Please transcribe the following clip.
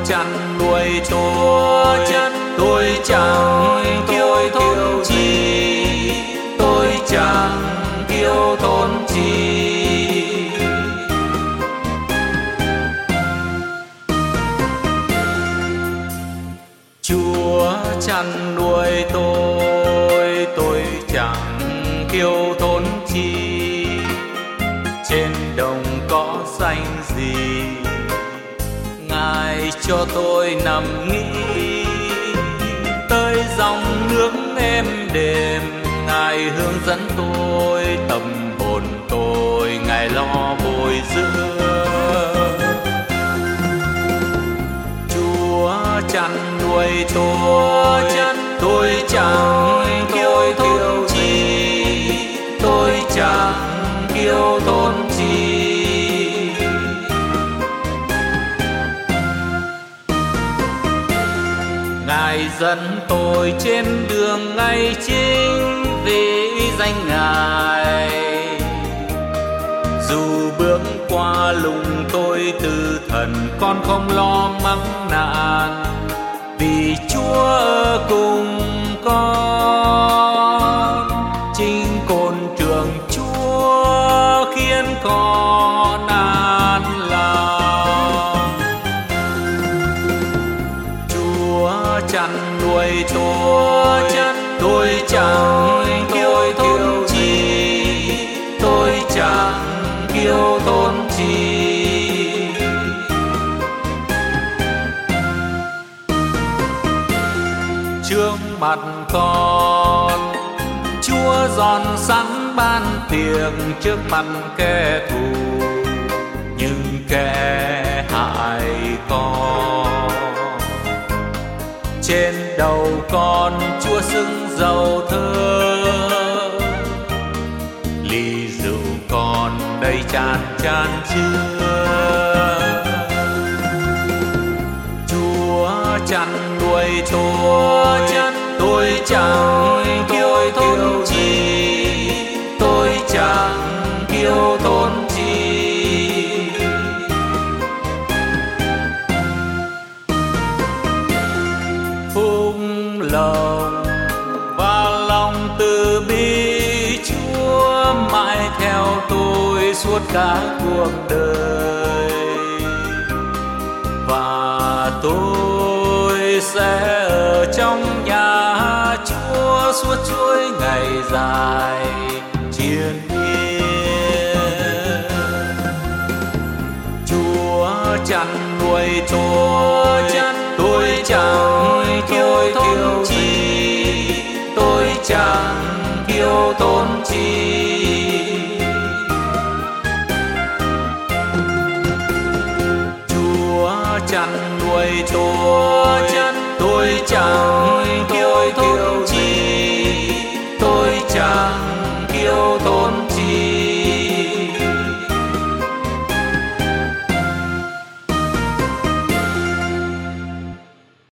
chăn nuôi tôi chẳng kiêu thôn chi, tôi chẳng kiêu thôn chi. Chúa chăn nuôi tôi chẳng kiêu thốn chi. Trên đồng cỏ xanh gì Ngài cho tôi nằm nghỉ, tới dòng nước êm đềm Ngài hướng dẫn tôi, tâm hồn tôi Ngài lo bồi dưỡng. Chúa chăn nuôi tôi chẳng kiêu thôn chi, tôi chẳng kiêu thôn chi. Ngài dẫn tôi trên đường ngay chính vì danh Ngài. Dù bước qua lùng tôi từ thần, con không lo mắc nạn, vì Chúa ở cùng con. Chính côn trường Chúa khiến con an lòng. Chúa chăn nuôi tôi chẳng kiêu thôn chi, tôi chẳng kiêu thôn chi. Trước mặt con Chúa dọn sẵn ban tiệc trước mặt kẻ thù, nhưng kẻ hại con. Trên đầu con Chúa xưng dầu thơm, ly rượu con đầy tràn chứa. Chúa chăn nuôi tôi chẳng kiêu thôn chi, tôi chẳng kiêu thôn chi. Phúc lòng và lòng từ bi Chúa mãi theo tôi suốt cả cuộc đời, và tôi sẽ ở trong nhà Chúa suốt chuỗi ngày dài triền miên. Chúa chăn nuôi tôi chẳng kiêu thôn chi, tôi chẳng kiêu thôn chi. Chúa chăn nuôi tôi